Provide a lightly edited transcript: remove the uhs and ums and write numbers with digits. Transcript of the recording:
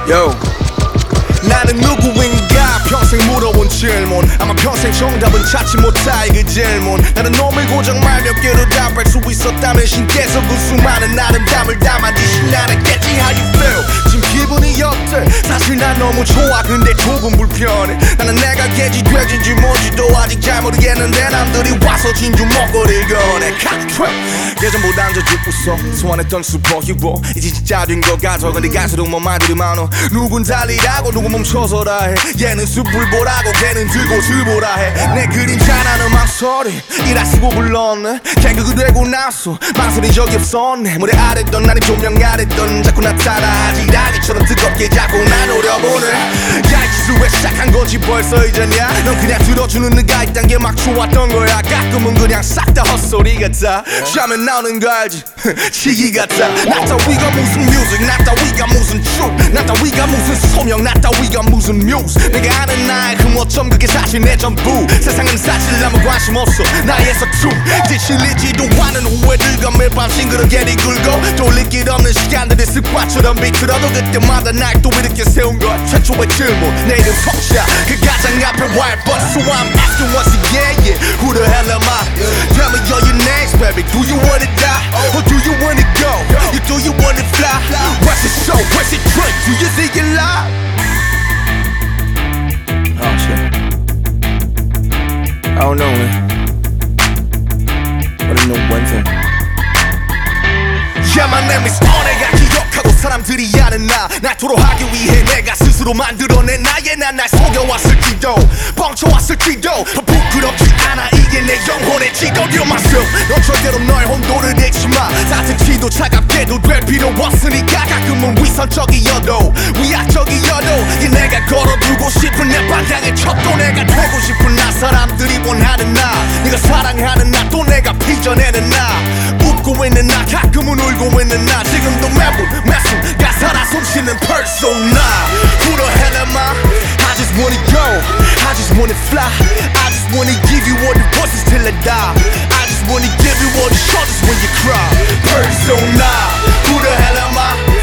Yo. 나는 누구인가 평생 물어본 질문 아마 평생 정답은 찾지 못할 그 질문 나는 놈을 고정 말 몇 개로 답할 수 있었다면 신께서 그 수많은 아름다움을 담아주신 나는겠지 How you feel? 지금 기분이 어때? 사실 난 너무 좋아 근데 조금 불편해 나는 내가 개지 돼지인지 뭔지도 아직 잘 모르겠는데 남들이 와서 진주 먹거리를 꺼내 예전보단 더 웃어 소환했던 슈퍼히로 이제 진짜 된 것 같아 근데 갈수록 뭐 말들이 많어 누군 달리라고 누군 멈춰서라 해 얘는 숲을 보라고 걔는 들곳을 보라 해 내 그림자라는 망설이 이라 쓰고 불렀네 개그가 되고 나서 망설인 적이 없었네 무대 아랬던 나는 조명 아랬던 자꾸 나타나 아지라기처럼 뜨겁게 자꾸 나 노려보네 야 이 짓을 왜 시작한 건지 벌써 잊었냐 넌 그냥 들어주는 네가 있단 게 막 좋았던 거야 가끔은 그냥 싹 다 헛소리 같아 쉬면 나오는 거 알지 시기 같아 나 따위가 무슨 뮤직 나 따위가 무슨 truth 나 따위가 무슨 소명 나 따위가 무슨 뮤즈 내가 아는 나의 그 어쩜 그게 사실 내 전부 세상은 사실 아무 관심 없어 나의 서투 이제 실리지도 않은 후회들과 매일 밤 싱그럽게 뒤굴고 돌릴 길 없는 시간들이 습관처럼 비틀어도 그때마다 날 또 이렇게 세운 것 최초의 질문 내 이름 석자 그 가장 앞에 white but so I'm asking once again yeah who the hell am I tell me all your names baby do you wanna die or do you wanna go you do you wanna fly what's it show what's it drink do you think you lie oh shit I don't know man but I know one thing Yeah my name is 내가 기억하고 사람들이 아는 나 날토록 하기 위해 내가 스스로 만들어낸 나의 난 날 속여왔을지도 뻥쳐왔을지도 부끄럽지 않아 이게 내 영혼의 지도 You're myself 넌 절대로 너의 혼돈을 잃지 마 따뜻히도 차갑게도 될 필요 없으니까 가끔은 위선적이어도 위약적이어도 이 내가 걸어두고 싶은 내 방향의 척도 내가 되고 싶은 나 사람들이 원하는 나 네가 사랑하는 나 또 내가 빚어내는 나 웃고 있는 나 가끔은 울고 있는 나 지금도 매분 매순 가사라 숨쉬는 persona Who the hell am I? I just wanna go I just wanna fly I just wanna give you all the voices till I die I just wanna give you all the shoulders when you cry Persona Who the hell am I?